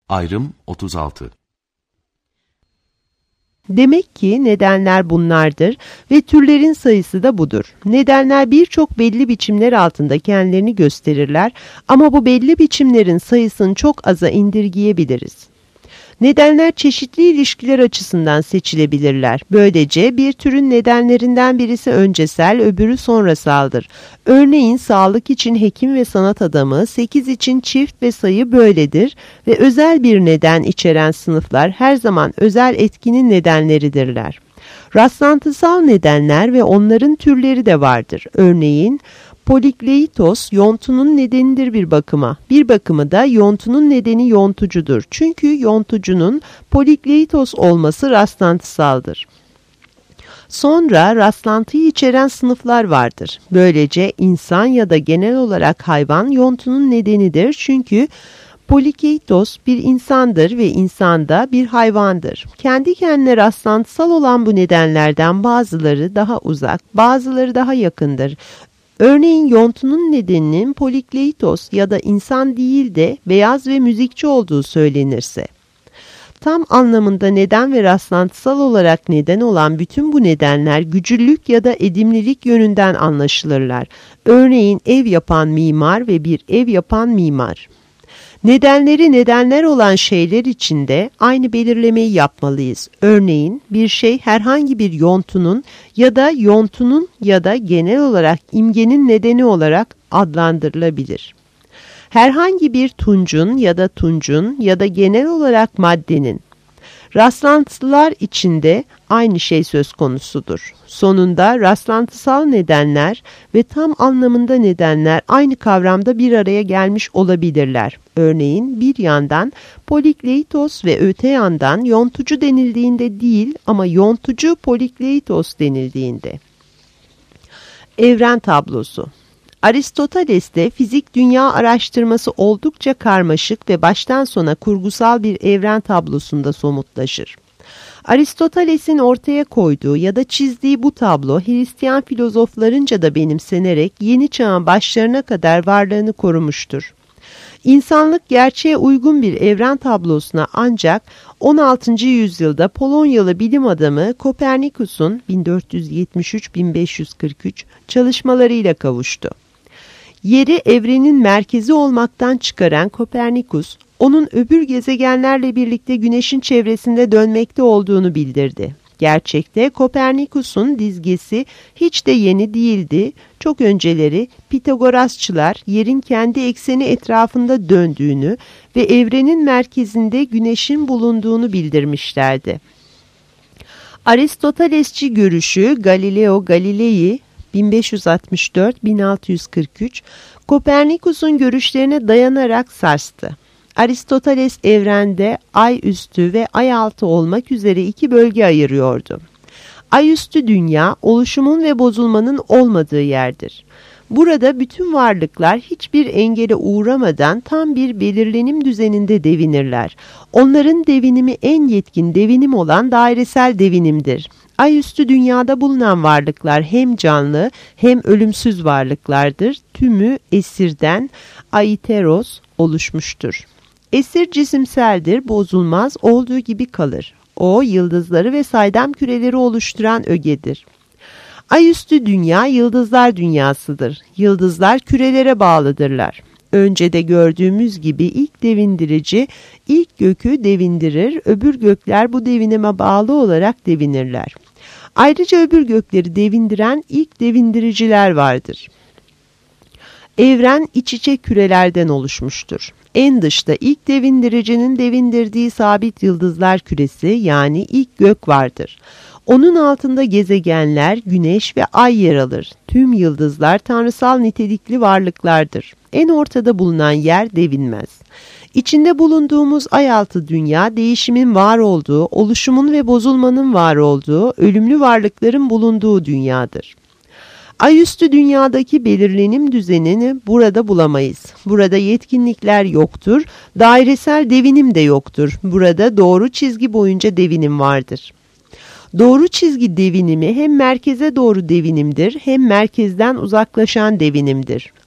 Ayrım 36. Demek ki nedenler bunlardır ve türlerin sayısı da budur. Nedenler birçok belli biçimler altında kendilerini gösterirler ama bu belli biçimlerin sayısını çok aza indirgeyebiliriz. Nedenler çeşitli ilişkiler açısından seçilebilirler. Böylece bir türün nedenlerinden birisi öncesel, öbürü sonrasaldır. Örneğin sağlık için hekim ve sanat adamı, 8 için çift ve sayı böyledir ve özel bir neden içeren sınıflar her zaman özel etkinin nedenleridirler. Rastlantısal nedenler ve onların türleri de vardır. Örneğin polikleitos yontunun nedenidir bir bakıma. Bir bakımı da yontunun nedeni yontucudur. Çünkü yontucunun polikleitos olması rastlantısaldır. Sonra rastlantıyı içeren sınıflar vardır. Böylece insan ya da genel olarak hayvan yontunun nedenidir. Çünkü polikleitos bir insandır ve insan da bir hayvandır. Kendi kendine rastlantısal olan bu nedenlerden bazıları daha uzak, bazıları daha yakındır. Örneğin yontunun nedeninin polikleitos ya da insan değil de beyaz ve müzikçi olduğu söylenirse. Tam anlamında neden ve rastlantısal olarak neden olan bütün bu nedenler gücüllük ya da edimlilik yönünden anlaşılırlar. Örneğin ev yapan mimar ve bir ev yapan mimar. Nedenleri nedenler olan şeyler için de aynı belirlemeyi yapmalıyız. Örneğin bir şey herhangi bir yontunun ya da genel olarak imgenin nedeni olarak adlandırılabilir. Herhangi bir tuncun ya da genel olarak maddenin. Rastlantılar içinde aynı şey söz konusudur. Sonunda rastlantısal nedenler ve tam anlamında nedenler aynı kavramda bir araya gelmiş olabilirler. Örneğin bir yandan polikleitos ve öte yandan yontucu denildiğinde değil ama yontucu polikleitos denildiğinde. Evren tablosu. Aristoteles'te fizik dünya araştırması oldukça karmaşık ve baştan sona kurgusal bir evren tablosunda somutlaşır. Aristoteles'in ortaya koyduğu ya da çizdiği bu tablo Hristiyan filozoflarınca da benimsenerek yeni çağın başlarına kadar varlığını korumuştur. İnsanlık gerçeğe uygun bir evren tablosuna ancak 16. yüzyılda Polonyalı bilim adamı Kopernikus'un 1473-1543 çalışmalarıyla kavuştu. Yeri evrenin merkezi olmaktan çıkaran Kopernikus, onun öbür gezegenlerle birlikte Güneş'in çevresinde dönmekte olduğunu bildirdi. Gerçekte Kopernikus'un dizgesi hiç de yeni değildi. Çok önceleri Pitagorasçılar yerin kendi ekseni etrafında döndüğünü ve evrenin merkezinde Güneş'in bulunduğunu bildirmişlerdi. Aristotelesçi görüşü Galileo Galilei 1564-1643 Kopernikus'un görüşlerine dayanarak sarstı. Aristoteles evrende ay üstü ve ay altı olmak üzere iki bölge ayırıyordu. Ay üstü dünya, oluşumun ve bozulmanın olmadığı yerdir. Burada bütün varlıklar hiçbir engele uğramadan tam bir belirlenim düzeninde devinirler. Onların devinimi en yetkin devinim olan dairesel devinimdir. Ay üstü dünyada bulunan varlıklar hem canlı hem ölümsüz varlıklardır. Tümü esirden aiteros oluşmuştur. Esir cisimseldir, bozulmaz, olduğu gibi kalır. O, yıldızları ve saydam küreleri oluşturan ögedir. Ayüstü dünya, yıldızlar dünyasıdır. Yıldızlar kürelere bağlıdırlar. Önce de gördüğümüz gibi ilk devindirici, ilk gökü devindirir, öbür gökler bu devinime bağlı olarak devinirler. Ayrıca öbür gökleri devindiren ilk devindiriciler vardır. Evren iç içe kürelerden oluşmuştur. En dışta ilk devindiricinin devindirdiği sabit yıldızlar küresi yani ilk gök vardır. Onun altında gezegenler, güneş ve ay yer alır. Tüm yıldızlar tanrısal nitelikli varlıklardır. En ortada bulunan yer devinmez. İçinde bulunduğumuz ayaltı dünya değişimin var olduğu, oluşumun ve bozulmanın var olduğu, ölümlü varlıkların bulunduğu dünyadır. Ayüstü dünyadaki belirlenim düzenini burada bulamayız. Burada yetkinlikler yoktur, dairesel devinim de yoktur. Burada doğru çizgi boyunca devinim vardır. Doğru çizgi devinimi hem merkeze doğru devinimdir hem merkezden uzaklaşan devinimdir.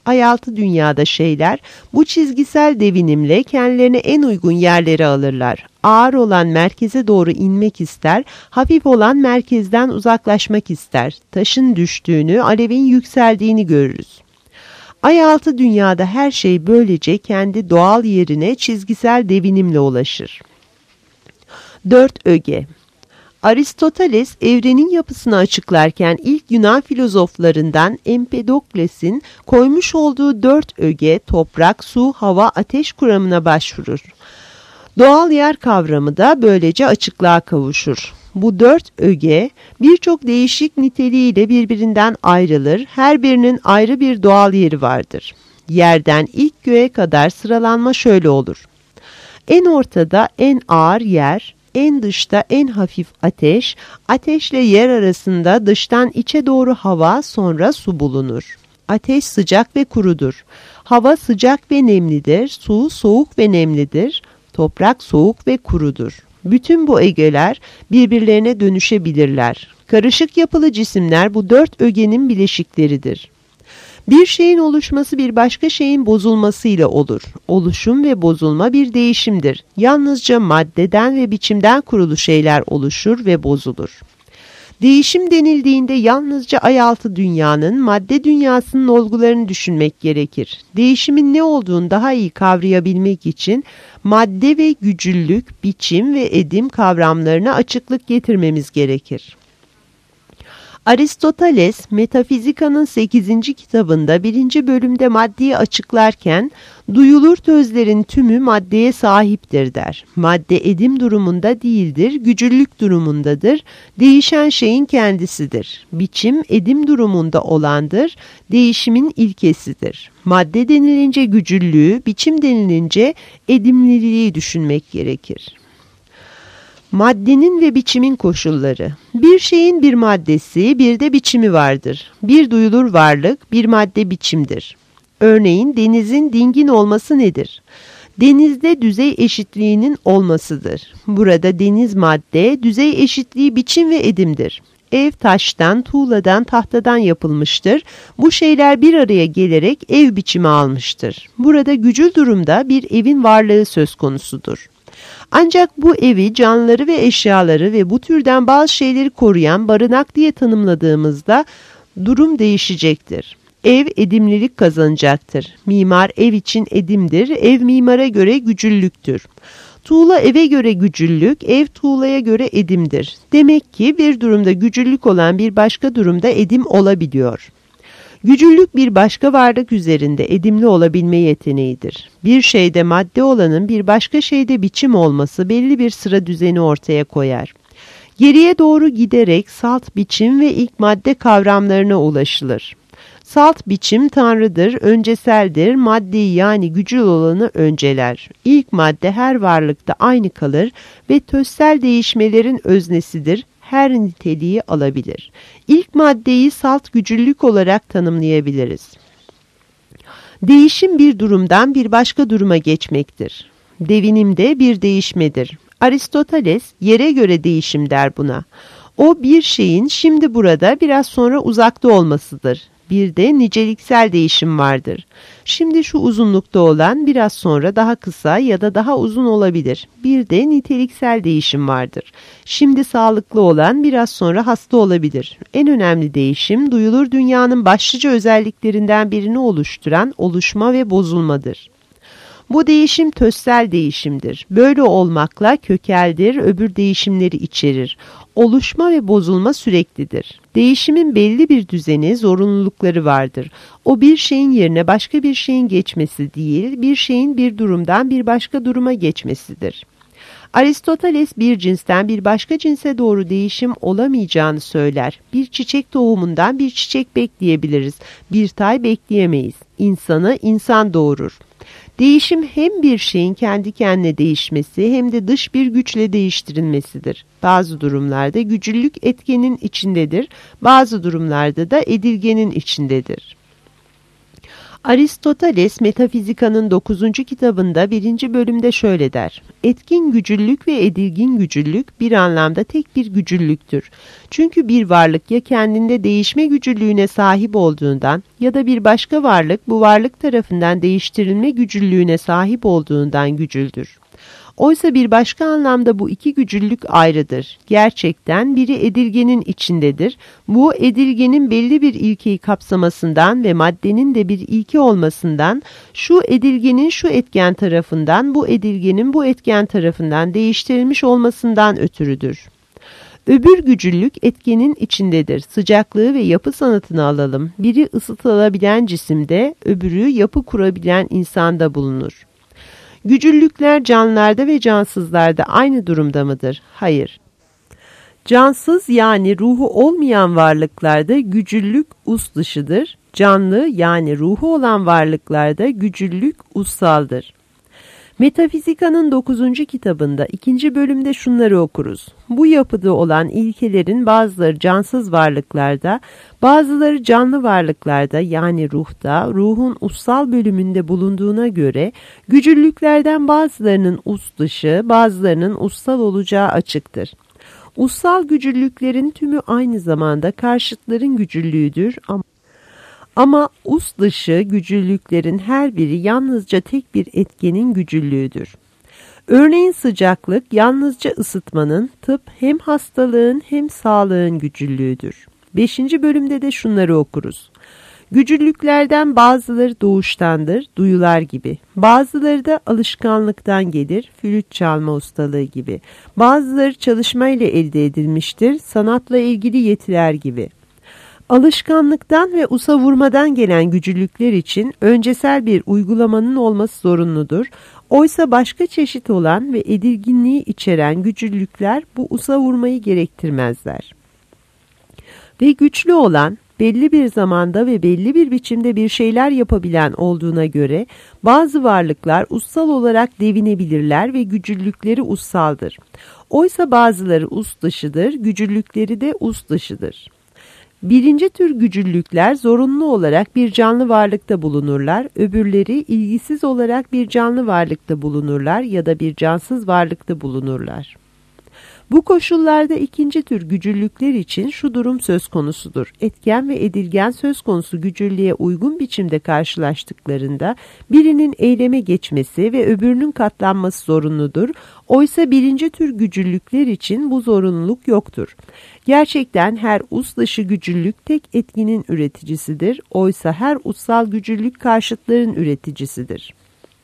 Ayaltı dünyada şeyler bu çizgisel devinimle kendilerine en uygun yerlere alırlar. Ağır olan merkeze doğru inmek ister, hafif olan merkezden uzaklaşmak ister. Taşın düştüğünü, alevin yükseldiğini görürüz. Ayaltı dünyada her şey böylece kendi doğal yerine çizgisel devinimle ulaşır. 4 öge. Aristoteles evrenin yapısını açıklarken ilk Yunan filozoflarından Empedokles'in koymuş olduğu 4 öge toprak, su, hava, ateş kuramına başvurur. Doğal yer kavramı da böylece açıklığa kavuşur. Bu 4 öge birçok değişik niteliğiyle birbirinden ayrılır, her birinin ayrı bir doğal yeri vardır. Yerden ilk göğe kadar sıralanma şöyle olur. En ortada en ağır yer, en dışta en hafif ateş, ateşle yer arasında dıştan içe doğru hava, sonra su bulunur. Ateş sıcak ve kurudur. Hava sıcak ve nemlidir, su soğuk ve nemlidir, toprak soğuk ve kurudur. Bütün bu ögeler birbirlerine dönüşebilirler. Karışık yapılı cisimler bu 4 ögenin bileşikleridir. Bir şeyin oluşması bir başka şeyin bozulmasıyla olur. Oluşum ve bozulma bir değişimdir. Yalnızca maddeden ve biçimden kurulu şeyler oluşur ve bozulur. Değişim denildiğinde yalnızca ayaltı dünyanın, madde dünyasının olgularını düşünmek gerekir. Değişimin ne olduğunu daha iyi kavrayabilmek için madde ve gücüllük, biçim ve edim kavramlarına açıklık getirmemiz gerekir. Aristoteles, Metafizika'nın 8. kitabında 1. bölümde maddeyi açıklarken, duyulur tözlerin tümü maddeye sahiptir der. Madde edim durumunda değildir, gücüllük durumundadır, değişen şeyin kendisidir. Biçim edim durumunda olandır, değişimin ilkesidir. Madde denilince gücüllüğü, biçim denilince edimliliği düşünmek gerekir. Maddenin ve biçimin koşulları. Bir şeyin bir maddesi, bir de biçimi vardır. Bir duyulur varlık, bir madde biçimdir. Örneğin denizin dingin olması nedir? Denizde düzey eşitliğinin olmasıdır. Burada deniz madde, düzey eşitliği biçim ve edimdir. Ev taştan, tuğladan, tahtadan yapılmıştır. Bu şeyler bir araya gelerek ev biçimi almıştır. Burada gücül durumda bir evin varlığı söz konusudur. Ancak bu evi, canlıları ve eşyaları ve bu türden bazı şeyleri koruyan barınak diye tanımladığımızda durum değişecektir. Ev edimlilik kazanacaktır. Mimar ev için edimdir, ev mimara göre gücüllüktür. Tuğla eve göre gücüllük, ev tuğlaya göre edimdir. Demek ki bir durumda gücüllük olan bir başka durumda edim olabiliyor. Gücüllük bir başka varlık üzerinde edimli olabilme yeteneğidir. Bir şeyde madde olanın bir başka şeyde biçim olması belli bir sıra düzeni ortaya koyar. Geriye doğru giderek salt biçim ve ilk madde kavramlarına ulaşılır. Salt biçim tanrıdır, önceseldir, maddeyi yani gücül olanı önceler. İlk madde her varlıkta aynı kalır ve tözsel değişmelerin öznesidir. Her niteliği alabilir. İlk maddeyi salt gücüllük olarak tanımlayabiliriz. Değişim bir durumdan bir başka duruma geçmektir. Devinim de bir değişmedir. Aristoteles yere göre değişim der buna. O bir şeyin şimdi burada biraz sonra uzakta olmasıdır. Bir de niceliksel değişim vardır. Şimdi şu uzunlukta olan biraz sonra daha kısa ya da daha uzun olabilir. Bir de niteliksel değişim vardır. Şimdi sağlıklı olan biraz sonra hasta olabilir. En önemli değişim duyulur dünyanın başlıca özelliklerinden birini oluşturan oluşma ve bozulmadır. Bu değişim tözsel değişimdir. Böyle olmakla kökeldir, öbür değişimleri içerir. Oluşma ve bozulma süreklidir. Değişimin belli bir düzeni, zorunlulukları vardır. O bir şeyin yerine başka bir şeyin geçmesi değil, bir şeyin bir durumdan bir başka duruma geçmesidir. Aristoteles bir cinsten bir başka cinse doğru değişim olamayacağını söyler. Bir çiçek tohumundan bir çiçek bekleyebiliriz. Bir tay bekleyemeyiz. İnsanı insan doğurur. Değişim hem bir şeyin kendi kendine değişmesi hem de dış bir güçle değiştirilmesidir. Bazı durumlarda gücüllük etkenin içindedir, bazı durumlarda da edilgenin içindedir. Aristoteles Metafizika'nın 9. kitabında 1. bölümde şöyle der: Etkin gücüllük ve edilgin gücüllük bir anlamda tek bir gücüllüktür. Çünkü bir varlık ya kendinde değişme gücüllüğüne sahip olduğundan ya da bir başka varlık bu varlık tarafından değiştirilme gücüllüğüne sahip olduğundan gücüldür. Oysa bir başka anlamda bu iki gücüllük ayrıdır. Gerçekten biri edilgenin içindedir. Bu edilgenin belli bir ilkeyi kapsamasından ve maddenin de bir ilke olmasından, şu edilgenin şu etken tarafından, bu edilgenin bu etken tarafından değiştirilmiş olmasından ötürüdür. Öbür gücüllük etkenin içindedir. Sıcaklığı ve yapı sanatını alalım. Biri ısıtılabilen cisimde, öbürü yapı kurabilen insanda bulunur. Gücüllükler canlılarda ve cansızlarda aynı durumda mıdır? Hayır. Cansız yani ruhu olmayan varlıklarda gücüllük us dışıdır. Canlı yani ruhu olan varlıklarda gücüllük ussaldır. Metafizika'nın 9. kitabında 2. bölümde şunları okuruz. Bu yapıda olan ilkelerin bazıları cansız varlıklarda, bazıları canlı varlıklarda yani ruhta, ruhun ussal bölümünde bulunduğuna göre gücüllüklerden bazılarının us dışı, bazılarının ussal olacağı açıktır. Ussal gücüllüklerin tümü aynı zamanda karşıtların gücüllüğüdür ama us dışı gücüllüklerin her biri yalnızca tek bir etkenin gücüllüğüdür. Örneğin sıcaklık yalnızca ısıtmanın, tıp hem hastalığın hem sağlığın gücüllüğüdür. 5. bölümde de şunları okuruz. Gücüllüklerden bazıları doğuştandır, duyular gibi. Bazıları da alışkanlıktan gelir, flüt çalma ustalığı gibi. Bazıları çalışmayla elde edilmiştir, sanatla ilgili yetiler gibi. Alışkanlıktan ve usa vurmadan gelen gücüllükler için öncesel bir uygulamanın olması zorunludur. Oysa başka çeşit olan ve edilginliği içeren gücüllükler bu usa vurmayı gerektirmezler. Ve güçlü olan, belli bir zamanda ve belli bir biçimde bir şeyler yapabilen olduğuna göre bazı varlıklar ussal olarak devinebilirler ve gücüllükleri ussaldır. Oysa bazıları us dışıdır, gücüllükleri de us dışıdır. Birinci tür gücüllükler zorunlu olarak bir canlı varlıkta bulunurlar, öbürleri ilgisiz olarak bir canlı varlıkta bulunurlar ya da bir cansız varlıkta bulunurlar. Bu koşullarda ikinci tür gücüllükler için şu durum söz konusudur. Etken ve edilgen söz konusu gücüllüğe uygun biçimde karşılaştıklarında birinin eyleme geçmesi ve öbürünün katlanması zorunludur. Oysa birinci tür gücüllükler için bu zorunluluk yoktur. Gerçekten her us dışı gücüllük tek etkinin üreticisidir. Oysa her ussal gücüllük karşıtların üreticisidir.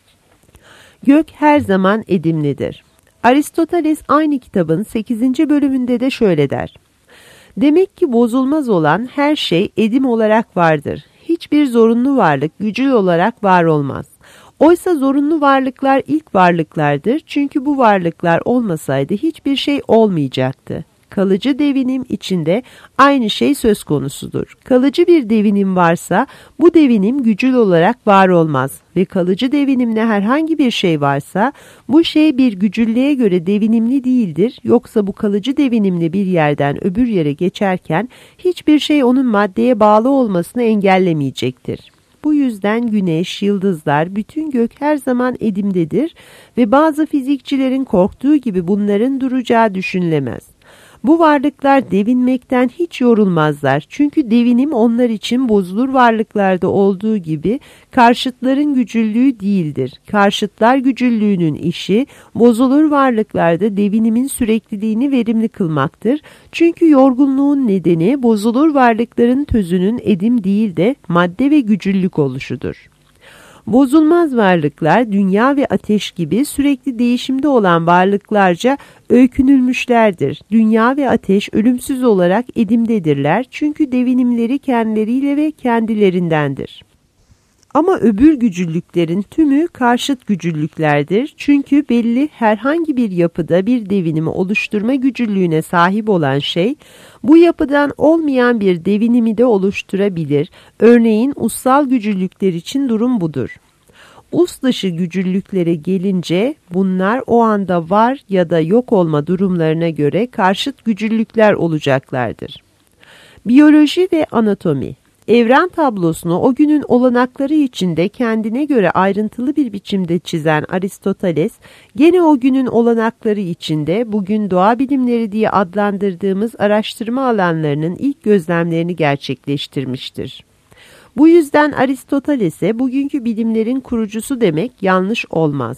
Gök her zaman edimlidir. Aristoteles aynı kitabın 8. bölümünde de şöyle der. Demek ki bozulmaz olan her şey edim olarak vardır. Hiçbir zorunlu varlık gücül olarak var olmaz. Oysa zorunlu varlıklar ilk varlıklardır çünkü bu varlıklar olmasaydı hiçbir şey olmayacaktı. Kalıcı devinim içinde aynı şey söz konusudur. Kalıcı bir devinim varsa bu devinim gücül olarak var olmaz ve kalıcı devinimle herhangi bir şey varsa bu şey bir gücüllüğe göre devinimli değildir. Yoksa bu kalıcı devinimli bir yerden öbür yere geçerken hiçbir şey onun maddeye bağlı olmasını engellemeyecektir. Bu yüzden güneş, yıldızlar, bütün gök her zaman edimdedir ve bazı fizikçilerin korktuğu gibi bunların duracağı düşünülemez. Bu varlıklar devinmekten hiç yorulmazlar. Çünkü devinim onlar için bozulur varlıklarda olduğu gibi karşıtların gücüllüğü değildir. Karşıtlar gücüllüğünün işi bozulur varlıklarda devinimin sürekliliğini verimli kılmaktır. Çünkü yorgunluğun nedeni bozulur varlıkların tözünün edim değil de madde ve gücüllük oluşudur. Bozulmaz varlıklar dünya ve ateş gibi sürekli değişimde olan varlıklarca öykünülmüşlerdir. Dünya ve ateş ölümsüz olarak edimdedirler çünkü devinimleri kendileriyle ve kendilerindendir. Ama öbür gücüllüklerin tümü karşıt gücüllüklerdir. Çünkü belli herhangi bir yapıda bir devinimi oluşturma gücüllüğüne sahip olan şey, bu yapıdan olmayan bir devinimi de oluşturabilir. Örneğin ussal gücüllükler için durum budur. Us dışı gücüllüklere gelince bunlar o anda var ya da yok olma durumlarına göre karşıt gücüllükler olacaklardır. Biyoloji ve anatomi. Evren tablosunu o günün olanakları içinde kendine göre ayrıntılı bir biçimde çizen Aristoteles, gene o günün olanakları içinde bugün doğa bilimleri diye adlandırdığımız araştırma alanlarının ilk gözlemlerini gerçekleştirmiştir. Bu yüzden Aristoteles'e bugünkü bilimlerin kurucusu demek yanlış olmaz.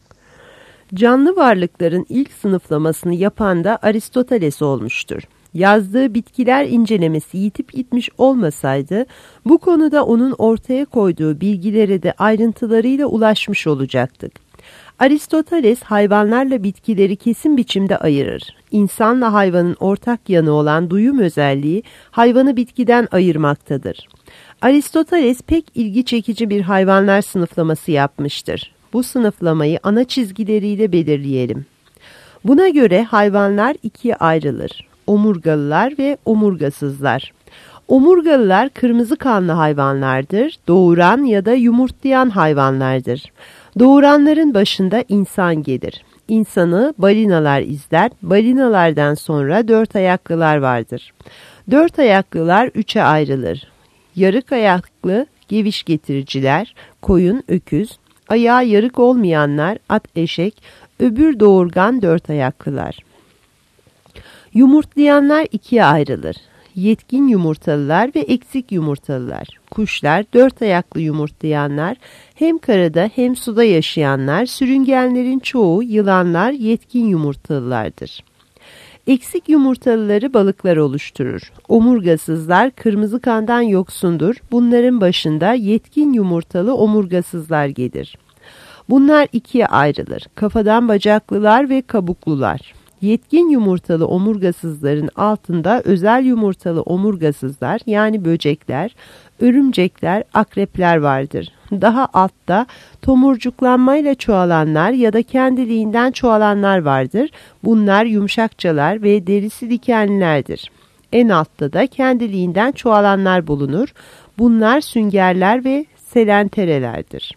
Canlı varlıkların ilk sınıflamasını yapan da Aristoteles olmuştur. Yazdığı bitkiler incelemesi yitip gitmiş olmasaydı, bu konuda onun ortaya koyduğu bilgilere de ayrıntılarıyla ulaşmış olacaktık. Aristoteles hayvanlarla bitkileri kesin biçimde ayırır. İnsanla hayvanın ortak yanı olan duyum özelliği hayvanı bitkiden ayırmaktadır. Aristoteles pek ilgi çekici bir hayvanlar sınıflaması yapmıştır. Bu sınıflamayı ana çizgileriyle belirleyelim. Buna göre hayvanlar ikiye ayrılır. Omurgalılar ve omurgasızlar. Omurgalılar kırmızı kanlı hayvanlardır, doğuran ya da yumurtlayan hayvanlardır. Doğuranların başında insan gelir. İnsanı balinalar izler, balinalardan sonra dört ayaklılar vardır. Dört ayaklılar üçe ayrılır. Yarık ayaklı geviş getiriciler, koyun, öküz, ayağı yarık olmayanlar, at, eşek, öbür doğurgan dört ayaklılar. Yumurtlayanlar ikiye ayrılır. Yetkin yumurtalılar ve eksik yumurtalılar. Kuşlar, dört ayaklı yumurtlayanlar, hem karada hem suda yaşayanlar, sürüngenlerin çoğu yılanlar yetkin yumurtalılardır. Eksik yumurtalıları balıklar oluşturur. Omurgasızlar kırmızı kandan yoksundur. Bunların başında yetkin yumurtalı omurgasızlar gelir. Bunlar ikiye ayrılır. Kafadan bacaklılar ve kabuklular. Yetkin yumurtalı omurgasızların altında özel yumurtalı omurgasızlar yani böcekler, örümcekler, akrepler vardır. Daha altta tomurcuklanmayla çoğalanlar ya da kendiliğinden çoğalanlar vardır. Bunlar yumuşakçalar ve derisi dikenlilerdir. En altta da kendiliğinden çoğalanlar bulunur. Bunlar süngerler ve selenterelerdir.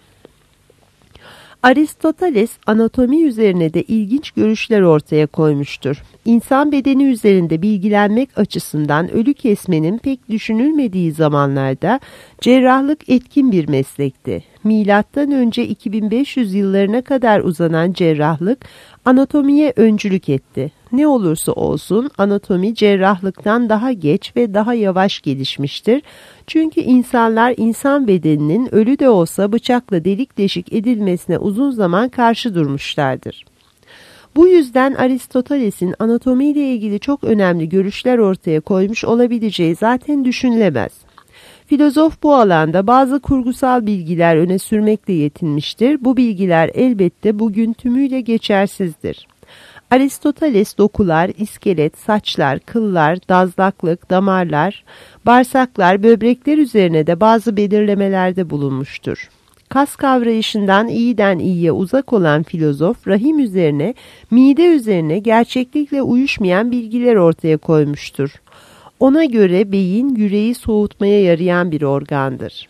Aristoteles anatomi üzerine de ilginç görüşler ortaya koymuştur. İnsan bedeni üzerinde bilgilenmek açısından ölü kesmenin pek düşünülmediği zamanlarda cerrahlık etkin bir meslekti. Milattan önce 2500 yıllarına kadar uzanan cerrahlık anatomiye öncülük etti. Ne olursa olsun anatomi cerrahlıktan daha geç ve daha yavaş gelişmiştir. Çünkü insanlar insan bedeninin ölü de olsa bıçakla delik deşik edilmesine uzun zaman karşı durmuşlardır. Bu yüzden Aristoteles'in anatomiyle ilgili çok önemli görüşler ortaya koymuş olabileceği zaten düşünülemez. Filozof bu alanda bazı kurgusal bilgiler öne sürmekle yetinmiştir. Bu bilgiler elbette bugün tümüyle geçersizdir. Aristoteles dokular, iskelet, saçlar, kıllar, dazlaklık, damarlar, bağırsaklar, böbrekler üzerine de bazı belirlemelerde bulunmuştur. Kas kavrayışından iyiden iyiye uzak olan filozof, rahim üzerine, mide üzerine gerçeklikle uyuşmayan bilgiler ortaya koymuştur. Ona göre beyin, yüreği soğutmaya yarayan bir organdır.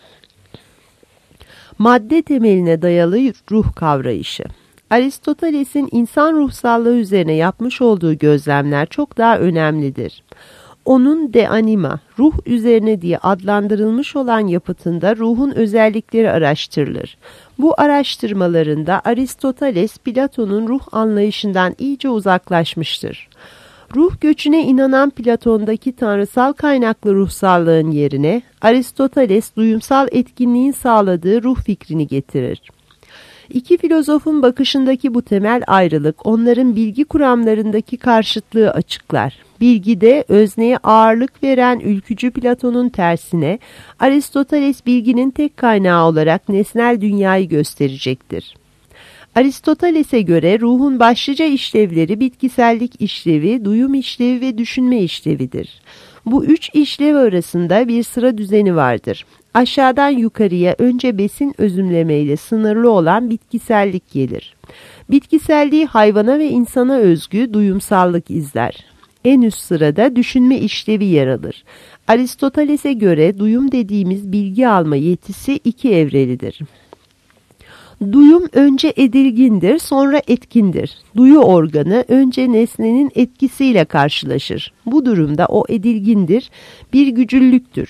Madde temeline dayalı ruh kavrayışı. Aristoteles'in insan ruhsallığı üzerine yapmış olduğu gözlemler çok daha önemlidir. Onun De Anima, ruh üzerine diye adlandırılmış olan yapıtında ruhun özellikleri araştırılır. Bu araştırmalarında Aristoteles, Platon'un ruh anlayışından iyice uzaklaşmıştır. Ruh göçüne inanan Platon'daki tanrısal kaynaklı ruhsallığın yerine Aristoteles duyumsal etkinliğin sağladığı ruh fikrini getirir. İki filozofun bakışındaki bu temel ayrılık onların bilgi kuramlarındaki karşıtlığı açıklar. Bilgide özneye ağırlık veren ülkücü Platon'un tersine Aristoteles bilginin tek kaynağı olarak nesnel dünyayı gösterecektir. Aristoteles'e göre ruhun başlıca işlevleri bitkisellik işlevi, duyum işlevi ve düşünme işlevidir. Bu üç işlev arasında bir sıra düzeni vardır. Aşağıdan yukarıya önce besin özümlemeyle sınırlı olan bitkisellik gelir. Bitkiselliği hayvana ve insana özgü duyumsallık izler. En üst sırada düşünme işlevi yer alır. Aristoteles'e göre duyum dediğimiz bilgi alma yetisi iki evrelidir. Duyum önce edilgindir, sonra etkindir. Duyu organı önce nesnenin etkisiyle karşılaşır. Bu durumda o edilgindir, bir gücüllüktür.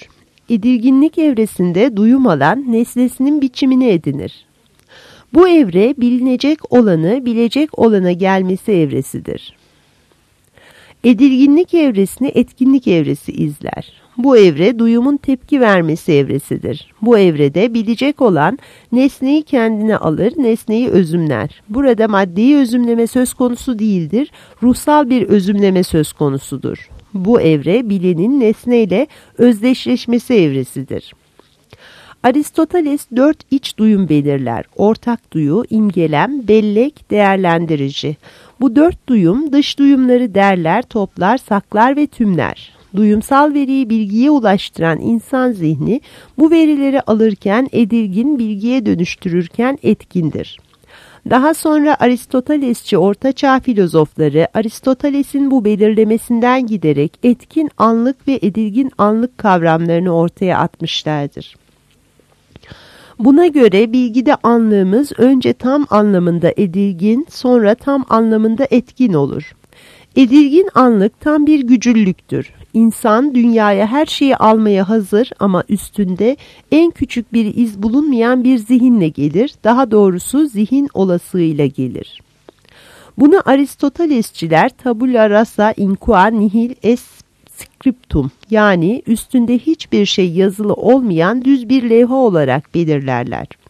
Edilginlik evresinde duyum alan nesnesinin biçimini edinir. Bu evre bilinecek olanı bilecek olana gelmesi evresidir. Edilginlik evresini etkinlik evresi izler. Bu evre duyumun tepki vermesi evresidir. Bu evrede bilecek olan nesneyi kendine alır, nesneyi özümler. Burada maddeyi özümleme söz konusu değildir, ruhsal bir özümleme söz konusudur. Bu evre bilenin nesneyle özdeşleşmesi evresidir. Aristoteles 4 iç duyum belirler. Ortak duyu, imgelem, bellek, değerlendirici. Bu 4 duyum dış duyumları derler, toplar, saklar ve tümler. Duyumsal veriyi bilgiye ulaştıran insan zihni bu verileri alırken edilgin, bilgiye dönüştürürken etkindir. Daha sonra Aristotelesçi Ortaçağ filozofları Aristoteles'in bu belirlemesinden giderek etkin anlık ve edilgin anlık kavramlarını ortaya atmışlardır. Buna göre bilgide anlığımız önce tam anlamında edilgin, sonra tam anlamında etkin olur. Edilgin anlık tam bir gücüllüktür. İnsan dünyaya her şeyi almaya hazır ama üstünde en küçük bir iz bulunmayan bir zihinle gelir, daha doğrusu zihin olasılığıyla gelir. Bunu Aristotelesçiler tabula rasa in qua nihil est scriptum yani üstünde hiçbir şey yazılı olmayan düz bir levha olarak belirlerler.